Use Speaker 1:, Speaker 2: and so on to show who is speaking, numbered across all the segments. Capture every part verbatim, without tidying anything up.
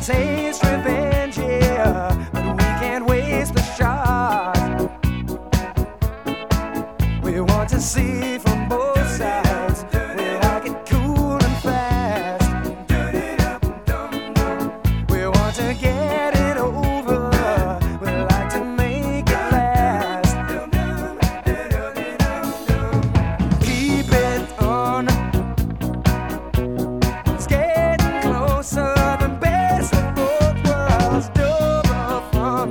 Speaker 1: taste revenge, yeah, but we can't waste the shot. We want to see from both sides. We like it cool and fast. We want to get it over. We like to make it last. Keep it on. It's getting closer. The best of both worlds. Double fun.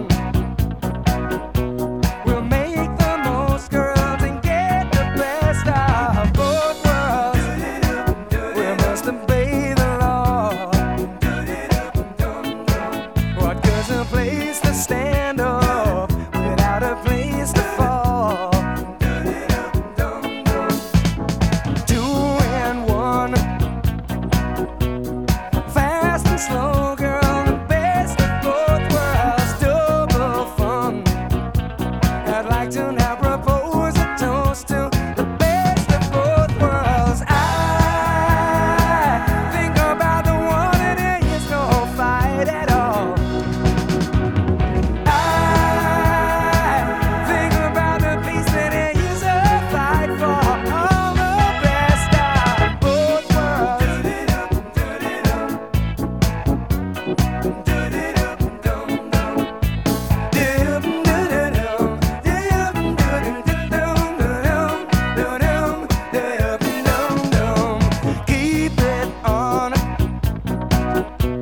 Speaker 1: We'll make the most, girls, and get the best of both worlds. We must obey the law. What good's a place to stand up without a place to fall? Two and one, fast and slow, girl, the best of both worlds. Double fun. I'd like to now propose a toast to the best of both worlds. I think about the one and there is no fight at all. I think about the peace that there is a fight for. All the best of both worlds. Keep it on.